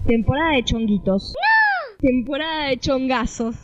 Temporada de chonguitos. ¡No! Temporada de chongazos.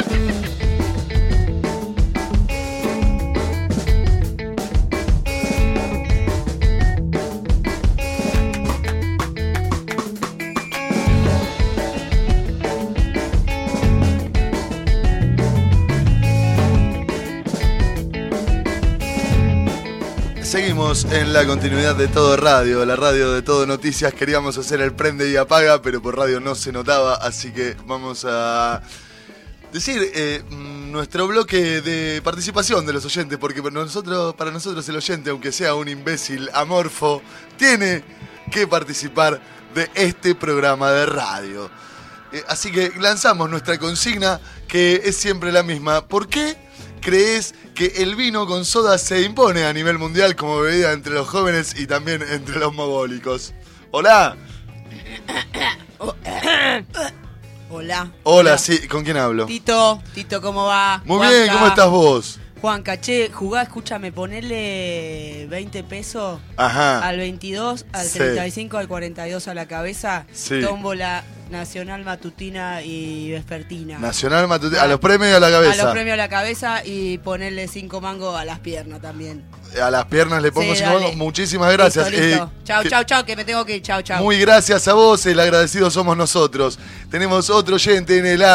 Seguimos en la continuidad de Todo Radio, la radio de Todo Noticias. Queríamos hacer el prende y apaga, pero por radio no se notaba, así que vamos a decir nuestro bloque de participación de los oyentes, porque para nosotros el oyente, aunque sea un imbécil amorfo, tiene que participar de este programa de radio. Así que lanzamos nuestra consigna, que es siempre la misma. ¿Por qué crees que el vino con soda se impone a nivel mundial como bebida entre los jóvenes y también entre los mogólicos? ¡Hola! Hola. Hola, sí, ¿con quién hablo? Tito, ¿cómo va? Muy Juanca. bien, ¿cómo estás vos? Juanca, che, jugá, escúchame, ponele 20 pesos. Ajá. Al 22, al Sí. 35, al 42 a la cabeza. Sí. Tómbola nacional, matutina y vespertina. Nacional Matutina, a los premios y a la cabeza. A los premios a la cabeza y ponerle 5 mangos a las piernas también. A las piernas le pongo Sí, 5 dale. mangos. Muchísimas gracias. Listo. Chau, que- chau, que me tengo que ir. Chau, chau. Muy gracias a vos, el agradecido somos nosotros. Tenemos otro oyente en el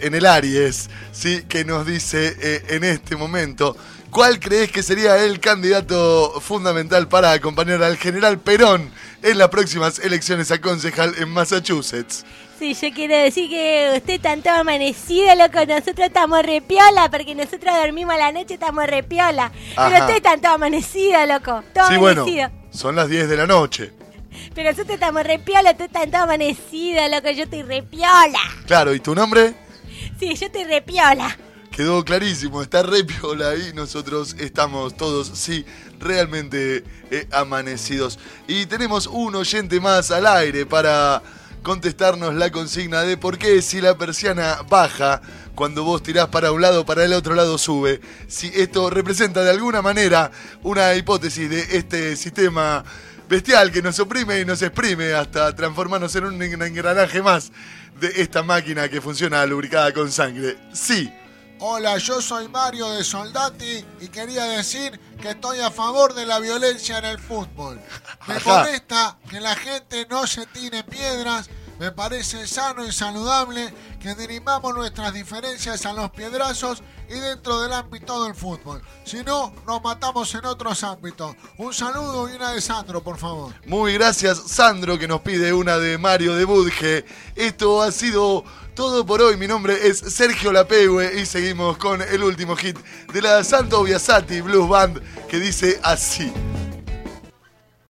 Aries, ¿sí? Que nos dice en este momento: ¿cuál crees que sería el candidato fundamental para acompañar al general Perón en las próximas elecciones a concejal en Massachusetts? Sí, yo quiero decir que usted está todo amanecido, loco. Nosotros estamos re piola, porque nosotros dormimos a la noche, estamos re piola. Ajá. Pero usted está todo amanecido, loco. Todo Sí, bueno, amanecido. son las 10 de la noche. Pero nosotros estamos re piola, usted está todo amanecido, loco. Yo estoy re piola. Claro, ¿y tu nombre? Sí, yo estoy re piola. Quedó clarísimo, está re piola y nosotros estamos todos, sí, realmente amanecidos. Y tenemos un oyente más al aire para contestarnos la consigna de por qué si la persiana baja cuando vos tirás para un lado, para el otro lado sube. Si esto representa de alguna manera una hipótesis de este sistema bestial que nos oprime y nos exprime hasta transformarnos en un engranaje más de esta máquina que funciona lubricada con sangre. Sí. Hola, yo soy Mario de Soldati y quería decir que estoy a favor de la violencia en el fútbol. Me Ajá. molesta que la gente no se tire piedras, me parece sano y saludable que dirimamos nuestras diferencias a los piedrazos y dentro del ámbito del fútbol. Si no, nos matamos en otros ámbitos. Un saludo y una de Sandro, por favor. Muy gracias, Sandro, que nos pide una de Mario de Budge. Esto ha sido todo por hoy. Mi nombre es Sergio Lapegue y seguimos con el último hit de la Santo Biasati Blues Band, que dice así.